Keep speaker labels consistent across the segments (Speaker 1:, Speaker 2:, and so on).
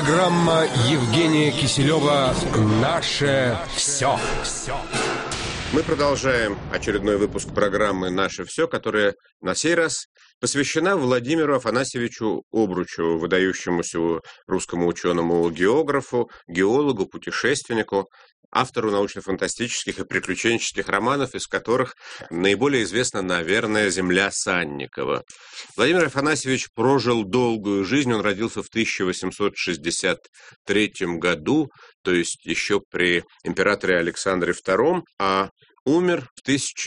Speaker 1: Программа Евгения Киселева «Наше все».
Speaker 2: Мы продолжаем очередной выпуск программы «Наше все», которая на сей раз посвящена Владимиру Афанасьевичу Обручеву, выдающемуся русскому ученому-географу, геологу, путешественнику, автору научно-фантастических и приключенческих романов, из которых наиболее известна, наверное, «Земля Санникова». Владимир Афанасьевич прожил долгую жизнь. Он родился в 1863 году, то есть еще при императоре Александре II, а умер в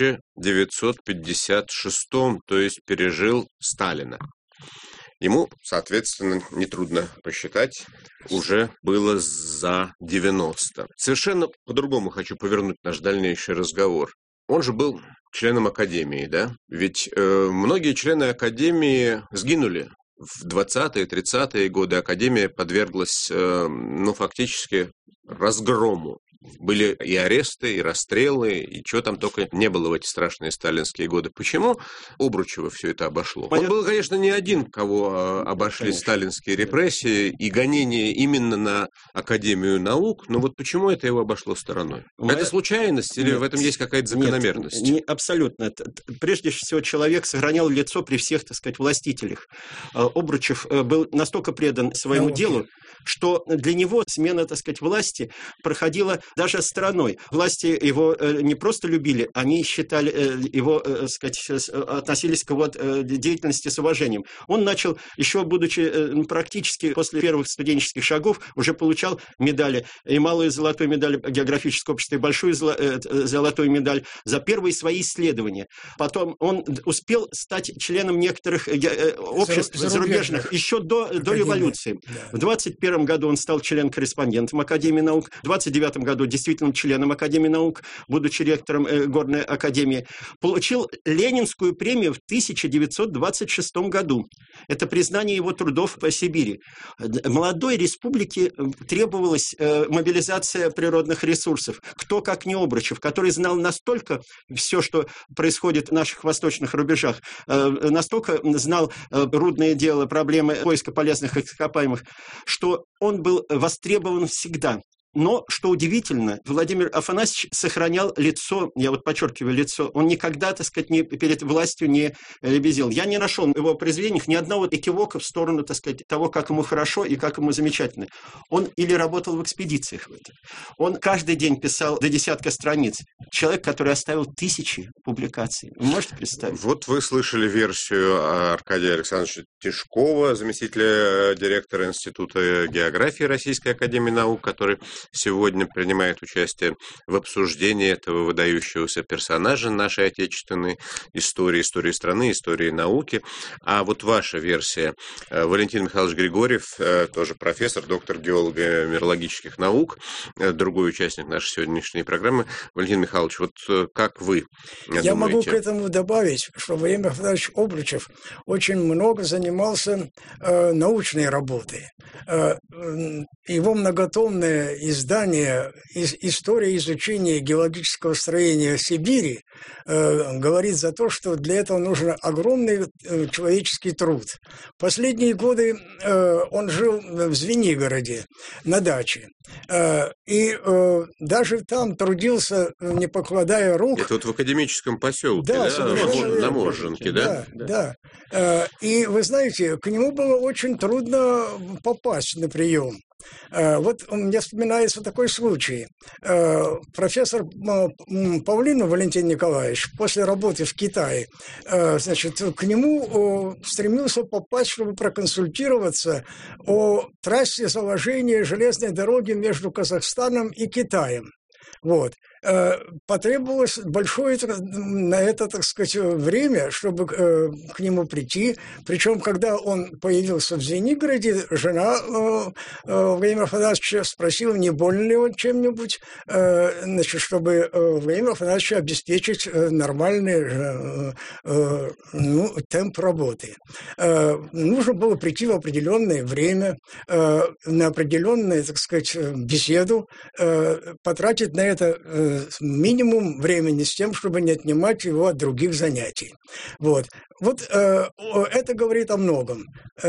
Speaker 2: 1956, то есть пережил Сталина. Ему, соответственно, нетрудно посчитать, уже было за 90. Совершенно по-другому хочу повернуть наш дальнейший разговор. Он же был членом Академии, да? Ведь многие члены Академии сгинули. В 20-е, 30-е годы Академия подверглась, фактически разгрому. Были и аресты, и расстрелы, и чего там только не было в эти страшные сталинские годы. Почему Обручева все это обошло? Он был, конечно, не один, кого обошли сталинские репрессии и гонения именно на Академию наук, но вот почему это его обошло стороной? Это случайность или в этом есть какая-то закономерность?
Speaker 3: Нет, абсолютно. Прежде всего, человек сохранял лицо при всех, так сказать, властителях. Обручев был настолько предан своему делу, что для него смена, так сказать, власти проходила даже стороной. Власти его не просто любили, они считали его, так сказать, относились к его деятельности с уважением. Он начал, еще будучи практически после первых студенческих шагов, уже получал медали, и малую золотую медаль географического общества, и большую золотую медаль за первые свои исследования. Потом он успел стать членом некоторых обществ зарубежных еще до революции. Да. В 21 году он стал член-корреспондентом Академии наук, в 29 году действительно членом Академии наук, будучи ректором Горной Академии. Получил Ленинскую премию в 1926 году. Это признание его трудов по Сибири. Молодой республике требовалась мобилизация природных ресурсов. Кто, как не Обручев, который знал настолько все, что происходит в наших восточных рубежах, настолько знал рудное дело, проблемы поиска полезных ископаемых, что он был востребован всегда. Но, что удивительно, Владимир Афанасьевич сохранял лицо, я вот подчеркиваю лицо, он никогда, так сказать, перед властью не лебезил. Я не нашел в его произведениях ни одного экивока в сторону, так сказать, того, как ему хорошо и как ему замечательно. Он или работал в экспедициях, он каждый день писал до десятка страниц. Человек, который оставил тысячи публикаций. Вы можете представить?
Speaker 2: Вот вы слышали версию Аркадия Александровича Тишкова, заместителя директора Института географии Российской академии наук, который сегодня принимает участие в обсуждении этого выдающегося персонажа нашей отечественной истории страны, истории науки. А вот ваша версия. Валентин Михайлович Григорьев, тоже профессор, доктор геолого-минералогических наук, другой участник нашей сегодняшней программы. Валентин Михайлович, вот как вы думаете?
Speaker 4: Я могу к этому добавить, что Владимир Афанасьевич Обручев очень много занимался научной работой. Его многотомное издание «История изучения геологического строения Сибири» говорит за то, что для этого нужен огромный человеческий труд. Последние годы он жил в Звенигороде на даче. И даже там трудился, не покладая рук.
Speaker 2: Это вот в академическом поселке, да? На Моженке, да?
Speaker 4: Да. И вы знаете, к нему было очень трудно попасть на прием. Вот у меня вспоминается такой случай. Профессор Павлинов Валентин Николаевич после работы в Китае, значит, к нему стремился попасть, чтобы проконсультироваться о трассе заложения железной дороги между Казахстаном и Китаем. Вот. Потребовалось большое на это, так сказать, время, чтобы к нему прийти. Причем, когда он появился в Звенигороде, жена Владимира Афанасьевича спросила, не болен ли он чем-нибудь, значит, чтобы Владимиру Афанасьевичу обеспечить нормальный темп работы. Нужно было прийти в определенное время, на определенную, так сказать, беседу, потратить на это минимум времени с тем, чтобы не отнимать его от других занятий. Вот. Вот это говорит о многом.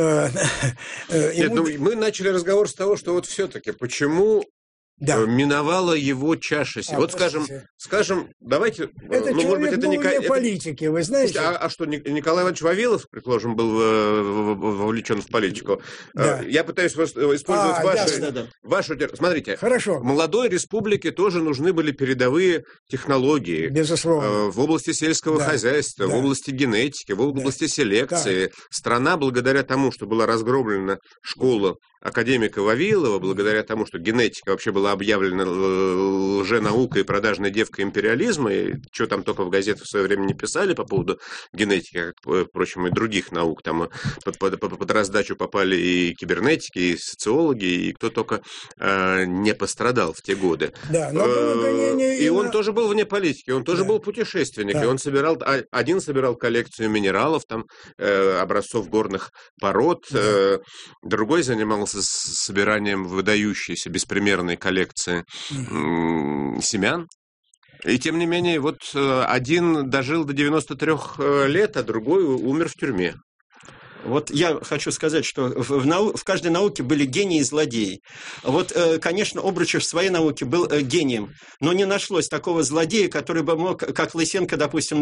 Speaker 2: Нет, мы начали разговор с того, что вот все-таки почему миновала его чаша. Вот скажем, давайте...
Speaker 4: Это человек может быть, это был вне политики, вы знаете?
Speaker 2: А что, Николай Иванович Вавилов, предположим, был вовлечен в политику? Да. Я пытаюсь использовать вашу... Смотрите,
Speaker 4: хорошо.
Speaker 2: Молодой республике тоже нужны были передовые технологии.
Speaker 4: Безусловно.
Speaker 2: В области сельского хозяйства, в области генетики, в области селекции. Страна, благодаря тому, что была разгромлена школа академика Вавилова, благодаря тому, что генетика вообще была объявлена лженаукой и продажной девкой империализма, и что там только в газетах в свое время не писали по поводу генетики, как, впрочем, и других наук. Там под раздачу попали и кибернетики, и социологи, и кто только не пострадал в те годы.
Speaker 4: Да, но было гонение
Speaker 2: и он тоже был вне политики, он тоже был путешественник, и он собирал коллекцию минералов, там, образцов горных пород, другой занимался собиранием выдающейся беспримерной коллекции семян. И тем не менее, вот один дожил до 93 лет, а другой умер в тюрьме.
Speaker 3: Вот я хочу сказать, что в каждой науке были гении и злодеи. Вот, конечно, Обручев в своей науке был гением, но не нашлось такого злодея, который бы мог, как Лысенко, допустим,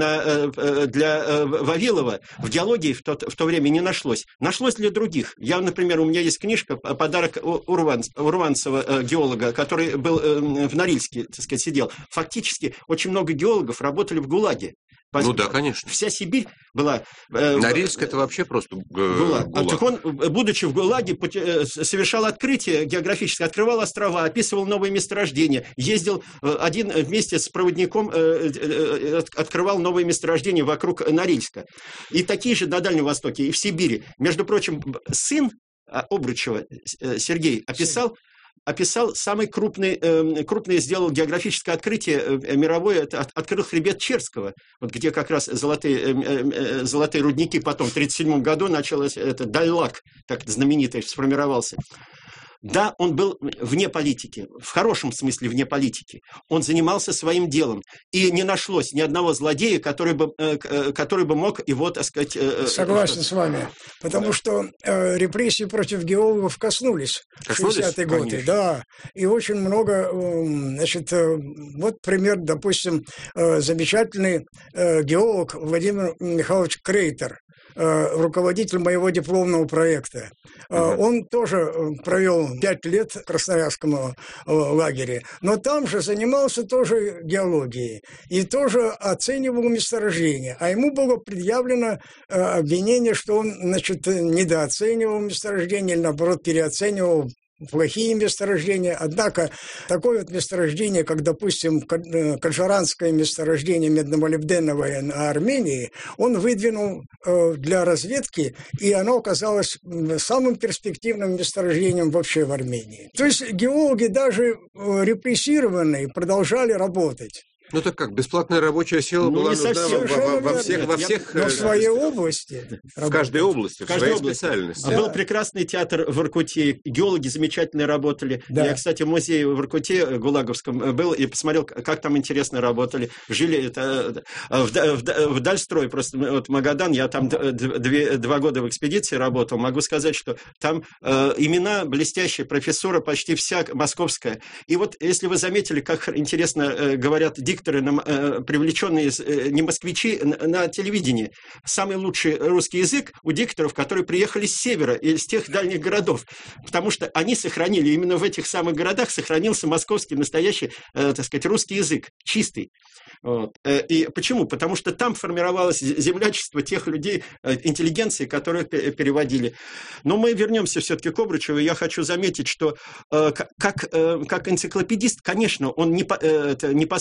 Speaker 3: для Вавилова, в геологии в то время не нашлось. Нашлось для других. Например, у меня есть книжка «Подарок Урванцева», геолога, который был в Норильске, так сказать, сидел. Фактически очень много геологов работали в ГУЛАГе.
Speaker 2: Ну да, конечно.
Speaker 3: Вся Сибирь была...
Speaker 2: Норильск – это вообще просто ГУЛАГ.
Speaker 3: Так он, будучи в ГУЛАГе, совершал открытие географическое, открывал острова, описывал новые месторождения, ездил один вместе с проводником, открывал новые месторождения вокруг Норильска. И такие же на Дальнем Востоке, и в Сибири. Между прочим, сын Обручева, Сергей, описал самый крупный, сделал географическое открытие мировое, открыл хребет Черского, вот где как раз золотые рудники потом, в 1937 году началось, Дайлак, так знаменитый, сформировался. Да, он был вне политики, в хорошем смысле вне политики. Он занимался своим делом. И не нашлось ни одного злодея, который бы мог его, так сказать...
Speaker 4: Согласен с вами. Потому что репрессии против геологов коснулись в 60-е годы. Конечно. Да. И очень много... Значит, вот пример, допустим, замечательный геолог Владимир Михайлович Крейтер, руководитель моего дипломного проекта. Он тоже провел 5 лет в Красноярском лагере, но там же занимался тоже геологией и тоже оценивал месторождения. А ему было предъявлено обвинение, что он, значит, недооценивал месторождения или, наоборот, переоценивал плохие месторождения. Однако такое вот месторождение, как, допустим, Каджаранское месторождение медно-молибденовое на Армении, он выдвинул для разведки, и оно оказалось самым перспективным месторождением вообще в Армении. То есть геологи, даже репрессированные, продолжали работать.
Speaker 2: Ну так как, бесплатная рабочая сила была нужна во всех...
Speaker 4: Но в своей области.
Speaker 2: В каждой области, в своей специальности.
Speaker 3: Да. Был прекрасный театр в Воркуте, геологи замечательно работали. Да. Я, кстати, в музее в Воркуте Гулаговском был и посмотрел, как там интересно работали. Жили в Дальстрой, просто вот Магадан, я там 2 года в экспедиции работал. Могу сказать, что там имена блестящие, профессора почти вся московская. И вот, если вы заметили, как интересно говорят дикторы, привлеченные не москвичи на телевидении. Самый лучший русский язык у дикторов, которые приехали с севера и из тех дальних городов. Потому что они сохранили, именно в этих самых городах сохранился московский настоящий, так сказать, русский язык, чистый. Вот. И почему? Потому что там формировалось землячество тех людей, интеллигенции, которые переводили. Но мы вернемся все-таки к Обручеву. Я хочу заметить, что как энциклопедист, конечно, он не последний.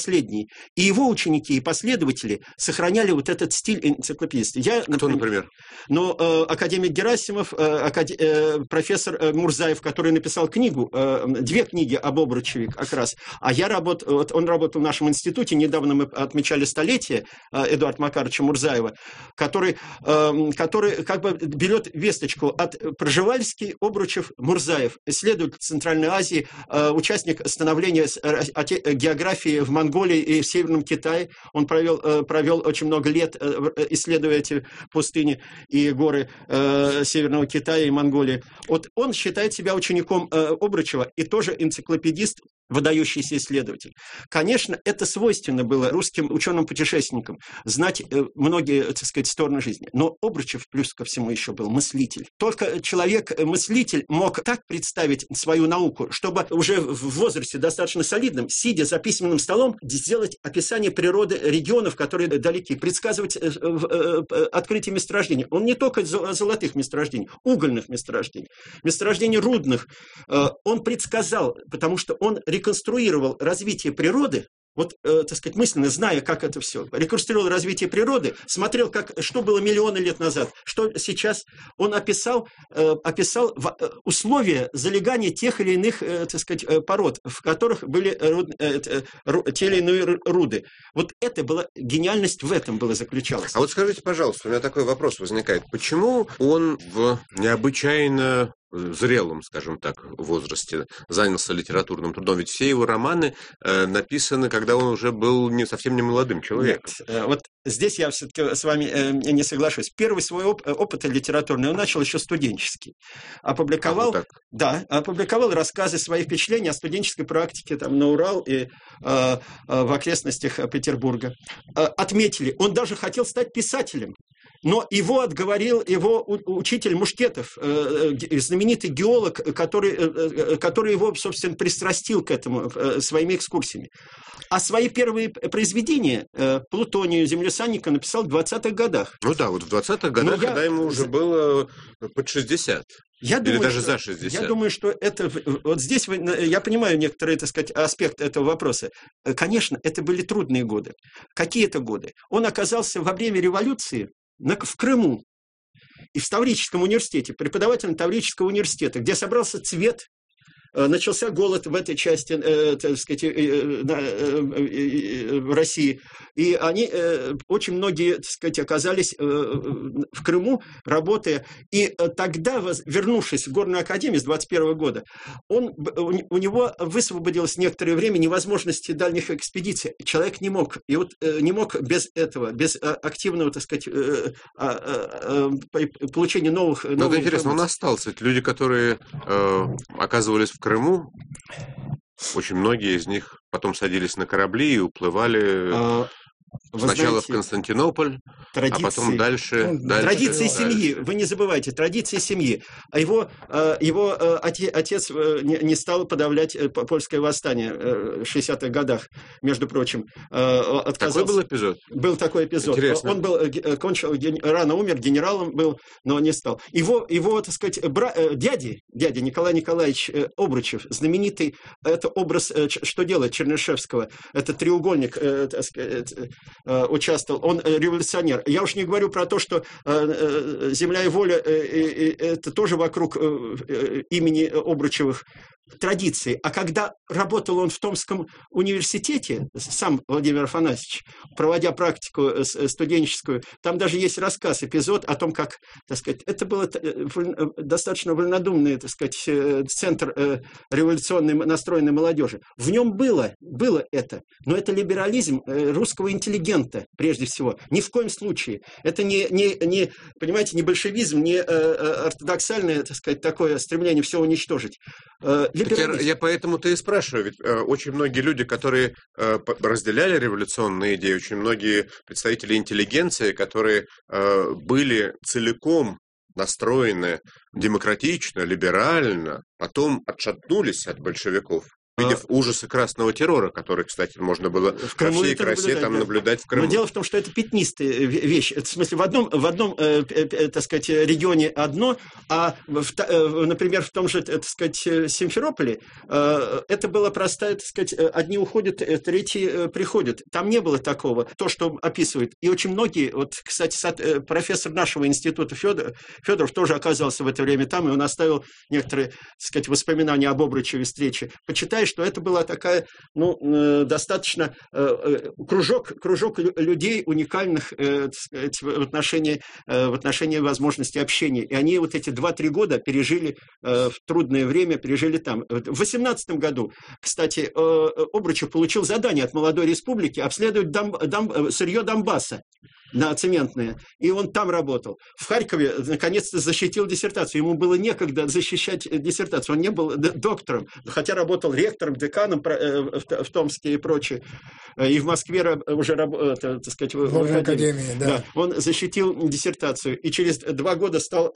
Speaker 3: И его ученики и последователи сохраняли вот этот стиль энциклопедиста.
Speaker 2: Кто, например?
Speaker 3: Ну, академик Герасимов, профессор Мурзаев, который написал книгу, 2 книги об Обручеве как раз. А он работал в нашем институте, недавно мы отмечали столетие Эдуарда Макаровича Мурзаева, который как бы берет весточку от Пржевальский, Обручев, Мурзаев, исследователь Центральной Азии, участник становления географии в Монголии и в Северном Китае. Он провел очень много лет, исследуя эти пустыни и горы Северного Китая и Монголии. Вот он считает себя учеником Обручева и тоже энциклопедист, выдающийся исследователь. Конечно, это свойственно было русским ученым-путешественникам, знать многие, так сказать, стороны жизни. Но Обручев, плюс ко всему, еще был мыслитель. Только человек-мыслитель мог так представить свою науку, чтобы уже в возрасте достаточно солидном, сидя за письменным столом, сделать описание природы регионов, которые далеки, предсказывать открытие месторождений. Он не только золотых месторождений, угольных месторождений рудных. Он предсказал, потому что он реконструировал развитие природы, вот, так сказать, мысленно, зная, как это все, реконструировал развитие природы, смотрел, что было миллионы лет назад, что сейчас. Он описал условия залегания тех или иных, так сказать, пород, в которых были те или иные руды. Вот это была гениальность, в этом была заключалась.
Speaker 2: А вот скажите, пожалуйста, у меня такой вопрос возникает. Почему он в необычайно зрелом, скажем так, возрасте занялся литературным трудом? Ведь все его романы написаны, когда он уже был совсем не молодым человеком.
Speaker 3: Нет, вот здесь я все-таки с вами не соглашусь. Первый свой опыт литературный он начал еще студенческий. Опубликовал рассказы, свои впечатления о студенческой практике там, на Урал и в окрестностях Петербурга. Отметили, он даже хотел стать писателем. Но его отговорил его учитель Мушкетов, знаменитый геолог, который его, собственно, пристрастил к этому своими экскурсиями. А свои первые произведения Плутонию, Землю Санника написал в 20-х годах.
Speaker 2: Ну да, вот в 20-х годах, когда ему уже было под 60. Или даже за 60.
Speaker 3: Я думаю, что это... Вот здесь я понимаю некоторые, так сказать, аспекты этого вопроса. Конечно, это были трудные годы. Какие это годы? Он оказался во время революции в Крыму и в Таврическом университете, преподавателем Таврического университета, где собрался цвет, начался голод в этой части, так сказать, в России. И они, очень многие, так сказать, оказались в Крыму, работая. И тогда, вернувшись в Горную академию с 21 года, у него высвободилось некоторое время невозможности дальних экспедиций. Человек не мог. И вот не мог без этого, без активного, так сказать, получения новых...
Speaker 2: Но это интересно, он остался. Ведь люди, которые оказывались в Крыму, очень многие из них потом садились на корабли и уплывали сначала в Константинополь, а потом дальше.
Speaker 3: Традиции семьи, вы не забывайте, традиции семьи. А его отец не стал подавлять польское восстание в 60-х годах, между прочим.
Speaker 2: Такой был эпизод?
Speaker 3: Был такой эпизод.
Speaker 2: Интересно.
Speaker 3: Он рано умер, генералом был, но не стал. Его, так сказать, дядя Николай Николаевич Обручев, знаменитый, это образ, что делает Чернышевского, это треугольник, так сказать, участвовал, он революционер. Я уж не говорю про то, что «Земля и воля» это тоже вокруг имени Обручевых традиции. А когда работал он в Томском университете, сам Владимир Афанасьевич, проводя практику студенческую, там даже есть рассказ, эпизод о том, как, так сказать, это был достаточно вольнодумный, так сказать, центр революционной настроенной молодежи. В нем было это, но это либерализм русского интеллигента, прежде всего. Ни в коем случае. Это не понимаете, не большевизм, не ортодоксальное, так сказать, такое стремление все уничтожить.
Speaker 2: Я поэтому-то и спрашиваю, ведь очень многие люди, которые разделяли революционные идеи, очень многие представители интеллигенции, которые были целиком настроены демократично, либерально, потом отшатнулись от большевиков. Видев ужасы красного террора, который, кстати, можно было во всей красе там наблюдать в Крыму.
Speaker 3: Но дело в том, что это пятнистая вещь. В смысле, в одном так сказать, регионе одно, а, например, в том же, так сказать, Симферополе это была простая, так сказать, одни уходят, третьи приходят. Там не было такого, то, что описывают. И очень многие, вот, кстати, профессор нашего института Федоров тоже оказался в это время там, и он оставил некоторые, так сказать, воспоминания об Обручеве встрече. Почитай, что это была такая, достаточно кружок людей уникальных, так сказать, в отношении возможности общения. И они вот эти 2-3 года пережили в трудное время, пережили там. В 2018 году, кстати, Обручев получил задание от молодой республики обследовать сырье Донбасса на цементное. И он там работал. В Харькове, наконец-то, защитил диссертацию. Ему было некогда защищать диссертацию. Он не был доктором, хотя работал ректором, деканом в Томске и прочее. И в Москве уже работал, так сказать, в академии. Да. Он защитил диссертацию. И через 2 года стал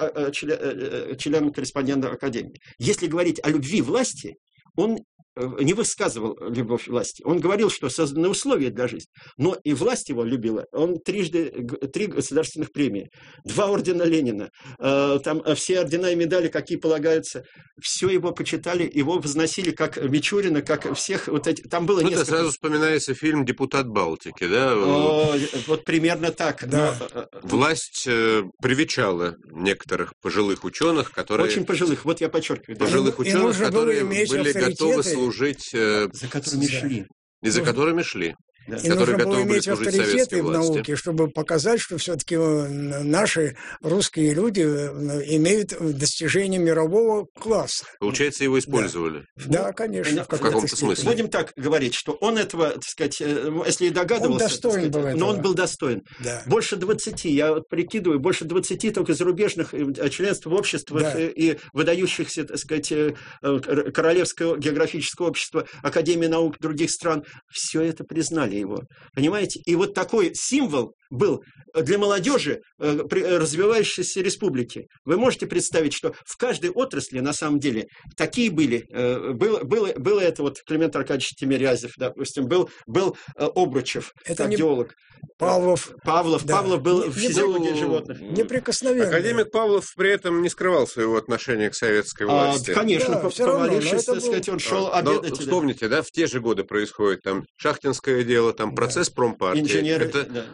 Speaker 3: членом-корреспондентом академии. Если говорить о любви власти, он не высказывал любовь власти. Он говорил, что созданы условия для жизни. Но и власть его любила. Он 3 государственных премии, 2 ордена Ленина, там все ордена и медали, какие полагаются. Все его почитали, его возносили как Мичурина, как всех. Вот эти, там было несколько...
Speaker 2: сразу вспоминается фильм «Депутат Балтики», да?
Speaker 3: Вот примерно так.
Speaker 4: Да.
Speaker 3: Но...
Speaker 2: Власть привечала некоторых пожилых ученых, которые...
Speaker 3: Очень пожилых, вот я подчеркиваю.
Speaker 2: Пожилых ученых, которые были готовы служить...
Speaker 3: За которыми шли.
Speaker 2: И за которыми шли.
Speaker 3: Да.
Speaker 4: И нужно было иметь авторитеты в науке, чтобы показать, что все-таки наши русские люди имеют достижения мирового класса.
Speaker 2: Получается, его использовали.
Speaker 4: Да, конечно.
Speaker 2: В каком-то смысле.
Speaker 3: Будем так говорить, что он этого, так сказать, если и догадывался,
Speaker 4: он достоин был этого.
Speaker 3: Но он был достоин.
Speaker 4: Да.
Speaker 3: Больше 20, я вот прикидываю, больше 20 только зарубежных членств в обществах, да, и выдающихся, так сказать, Королевского географического общества, Академии наук других стран, все это признали его. Понимаете? И вот такой символ был для молодежи развивающейся республики. Вы можете представить, что в каждой отрасли, на самом деле, такие были. Было это вот Климент Аркадьевич Тимирязев, допустим, был Обручев, кардиолог.
Speaker 4: Павлов.
Speaker 3: Да. Павлов был в физиологии животных.
Speaker 4: Неприкосновенный.
Speaker 2: Академик Павлов при этом не скрывал своего отношения к советской власти.
Speaker 3: Конечно,
Speaker 4: да,
Speaker 3: повалившись, так сказать, он шел обедать.
Speaker 2: Вспомните, да, в те же годы происходит там шахтинское дело, там процесс промпартии.
Speaker 3: Инженеры,
Speaker 2: это,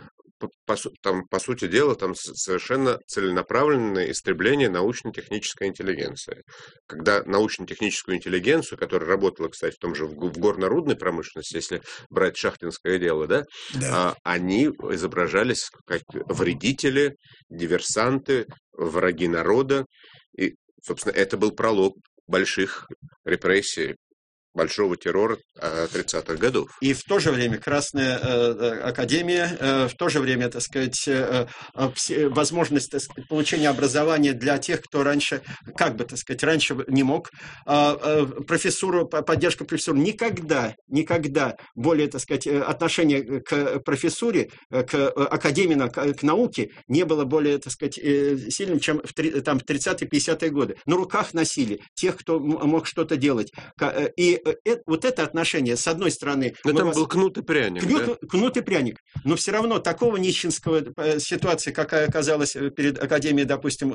Speaker 2: по сути дела, там совершенно целенаправленное истребление научно-технической интеллигенции. Когда научно-техническую интеллигенцию, которая работала, кстати, в том же в горно-рудной промышленности, если брать шахтинское дело, да. Они изображались как вредители, диверсанты, враги народа. И, собственно, это был пролог больших репрессий, большого террора 30-х годов.
Speaker 3: И в то же время Красная Академия, в то же время, так сказать, возможность, так сказать, получения образования для тех, кто раньше, как бы, так сказать, раньше не мог, профессуру, поддержка профессуры, никогда более, так сказать, отношение к профессуре, к академии, к науке не было более, так сказать, сильным, чем в 30-е, 50-е годы. На руках носили тех, кто мог что-то делать. И вот это отношение, с одной стороны...
Speaker 2: Но там был кнут и пряник.
Speaker 3: Кнут и пряник. Но все равно такого нищенского ситуации, какая оказалась перед Академией, допустим,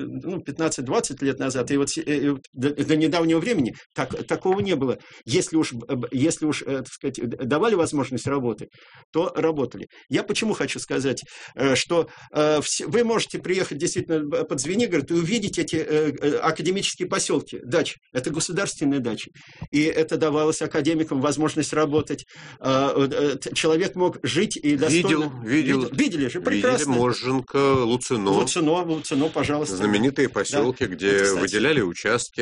Speaker 3: 15-20 лет назад, и вот до недавнего времени, такого не было. Если уж, так сказать, давали возможность работы, то работали. Я почему хочу сказать, что вы можете приехать действительно под Звенигород и увидеть эти академические поселки, дачи. Это государственные дачи. И это давалось академикам возможность работать. Человек мог жить и достойно... Видели же, прекрасно.
Speaker 2: Видели Можженко,
Speaker 3: Луцино, пожалуйста.
Speaker 2: Знаменитые поселки, где выделяли участки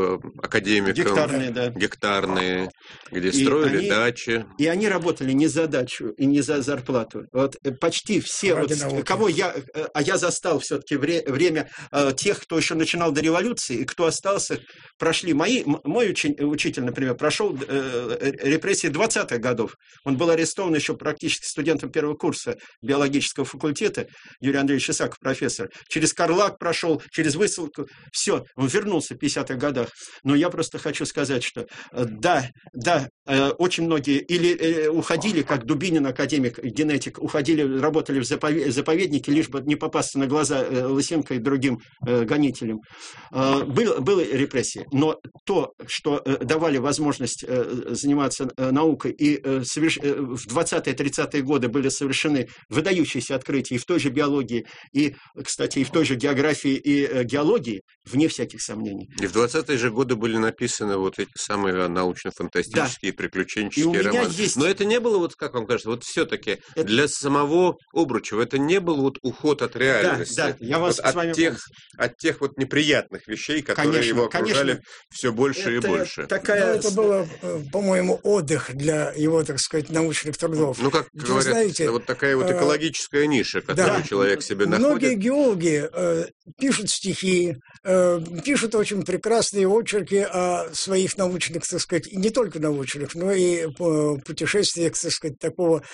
Speaker 2: академикам. Гектарные, где строили дачи.
Speaker 3: И они работали не за дачу и не за зарплату. Вот почти все, кого я застал все-таки время тех, кто еще начинал до революции, и кто остался, прошли. Мой учитель, например, например, прошел репрессии 20-х годов. Он был арестован еще практически студентом первого курса биологического факультета, Юрий Андреевич Исаков, профессор. Через Карлаг прошел, через высылку. Все, он вернулся в 50-х годах. Но я просто хочу сказать, что да, очень многие или уходили, как Дубинин, академик, генетик, уходили, работали в заповеднике, лишь бы не попасться на глаза Лысенко и другим гонителям. Были репрессии, но то, что давали возможность заниматься наукой, и в 20-30-е годы были совершены выдающиеся открытия и в той же биологии, и, кстати, и в той же географии и геологии, вне всяких сомнений.
Speaker 2: И в 20-е же годы были написаны вот эти самые научно-фантастические приключенческие романы.
Speaker 3: Есть...
Speaker 2: Но это не было, вот как вам кажется, вот все-таки для самого Обручева это не был вот уход от реальности.
Speaker 3: Да, я вас
Speaker 2: вот
Speaker 3: с вами
Speaker 2: от тех вот неприятных вещей, которые его окружали все больше и больше.
Speaker 4: Это было, по-моему, отдых для его, так сказать, научных трудов.
Speaker 2: Ну, как говорят,
Speaker 4: знаете,
Speaker 2: вот такая вот экологическая ниша, которую человек себе находит.
Speaker 4: Многие геологи пишут стихи, пишут очень прекрасные очерки о своих научных, так сказать, и не только научных, но и путешествиях, так сказать, такого,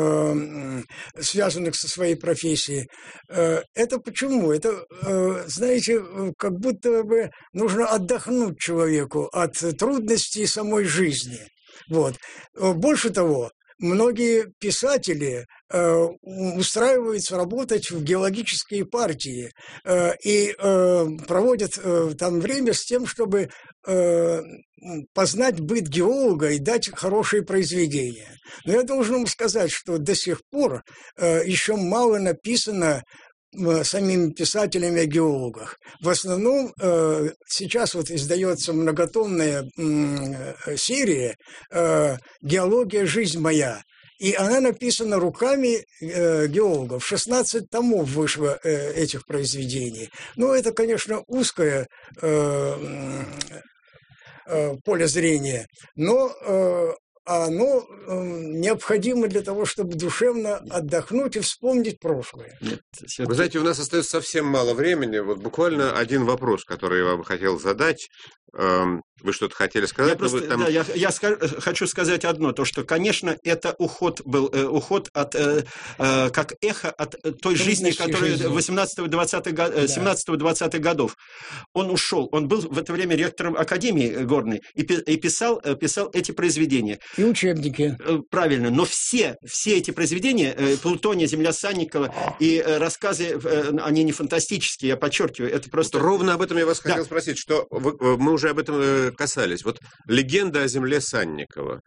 Speaker 4: связанных со своей профессией. Это почему? Это, знаете, как будто бы нужно отдохнуть человеку от трудностей самой жизни. Вот. Больше того, многие писатели устраиваются работать в геологические партии и проводят там время с тем, чтобы познать быт геолога и дать хорошие произведения. Но я должен вам сказать, что до сих пор еще мало написано самими писателями о геологах. В основном сейчас вот издается многотомная серия «Геология. Жизнь моя». И она написана руками геологов. 16 томов вышло этих произведений. Ну, это, конечно, узкое поле зрения, но оно необходимо для того, чтобы душевно отдохнуть и вспомнить прошлое.
Speaker 2: Вы знаете, у нас остается совсем мало времени. Вот буквально один вопрос, который я вам хотел задать. Вы что-то хотели сказать?
Speaker 3: Я хочу сказать одно, то, что, конечно, это уход был, уход от, как эхо от той жизни, которая 17-20-х годов. Он ушел, он был в это время ректором Академии Горной и писал эти произведения.
Speaker 4: И учебники.
Speaker 3: Правильно, но все эти произведения, «Плутония», «Земля Санникова» и рассказы, они не фантастические, я подчеркиваю, это просто...
Speaker 2: Ровно об этом я вас хотел спросить, что мы уже об этом касались. Вот легенда о земле Санникова.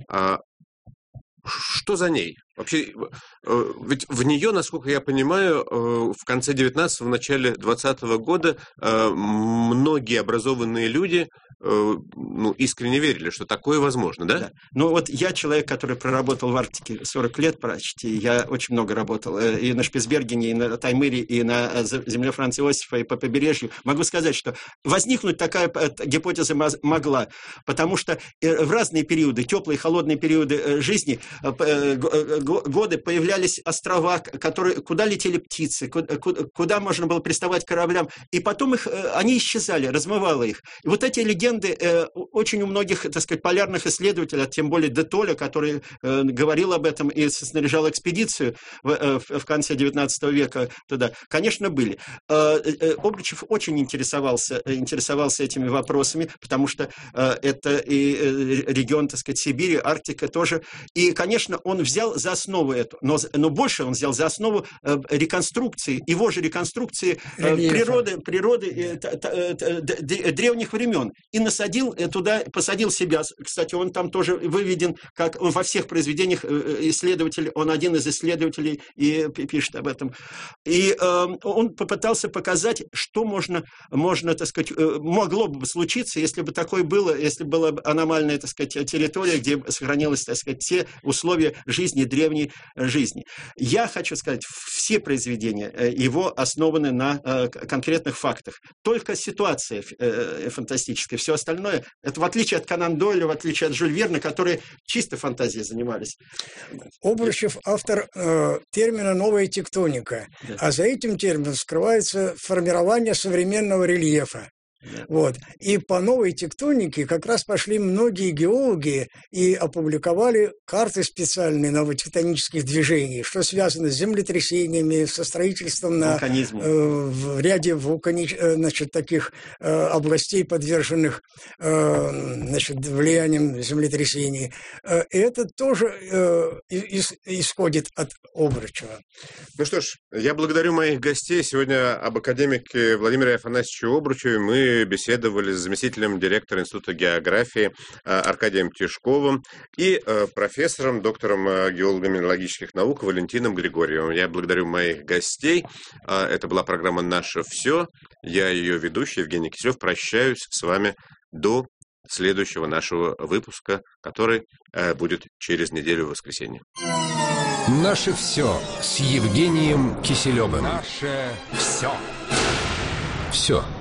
Speaker 2: Что за ней? Вообще, ведь в нее, насколько я понимаю, в конце 19-го, в начале 20-го года многие образованные люди искренне верили, что такое возможно, да?
Speaker 3: Ну вот я человек, который проработал в Арктике 40 лет почти, я очень много работал и на Шпицбергене, и на Таймыре, и на земле Франца Иосифа, и по побережью. Могу сказать, что возникнуть такая гипотеза могла, потому что в разные периоды, теплые и холодные периоды жизни, годы появлялись острова, куда летели птицы, куда можно было приставать к кораблям, и потом они исчезали, размывало их. И вот эти легенды очень у многих, так сказать, полярных исследователей, а тем более де Толле, который говорил об этом и снаряжал экспедицию в конце XIX века туда, конечно, были. Обручев очень интересовался этими вопросами, потому что это и регион, так сказать, Сибири, Арктика тоже. И, конечно, он взял за основу эту, но больше он взял за основу реконструкции, его же реконструкции природы древних времен. И посадил себя. Кстати, он там тоже выведен, как он во всех произведениях исследователь, он один из исследователей и пишет об этом. И он попытался показать, что можно, так сказать, могло бы случиться, если бы такое было, если была бы аномальная, так сказать, территория, где сохранилась, так сказать, все условия жизни, древней жизни. Я хочу сказать, все произведения его основаны на конкретных фактах. Только ситуация фантастическая, все остальное, это в отличие от Конан Дойля, в отличие от Жюль Верна, которые чисто фантазией занимались.
Speaker 4: Обручев автор термина «новая тектоника», а за этим термином скрывается формирование современного рельефа. Вот. И по новой тектонике как раз пошли многие геологи и опубликовали карты специальные новотектонических движений, что связано с землетрясениями, со строительством в ряде таких областей, подверженных влиянием землетрясений. И это тоже исходит от Обручева.
Speaker 2: Ну что ж, я благодарю моих гостей. Сегодня об академике Владимире Афанасьевиче Обручеве мы беседовали с заместителем директора Института географии Аркадием Тишковым и профессором, доктором геолого-минералогических наук Валентином Григорьевым. Я благодарю моих гостей. Это была программа «Наше все». Я ее ведущий Евгений Киселев. Прощаюсь с вами до следующего нашего выпуска, который будет через неделю в воскресенье.
Speaker 1: Наше все с Евгением Киселевым. Наше все. Все.